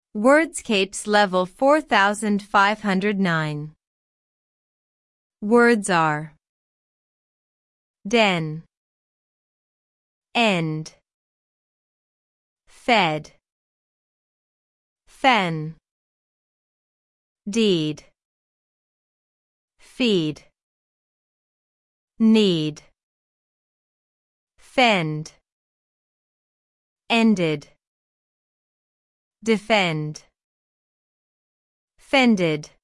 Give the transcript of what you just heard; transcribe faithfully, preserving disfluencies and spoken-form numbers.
Wordscapes level four thousand five hundred nine. Words are den, end, fed, fen, deed, feed, need, fend, ended, defend, fended.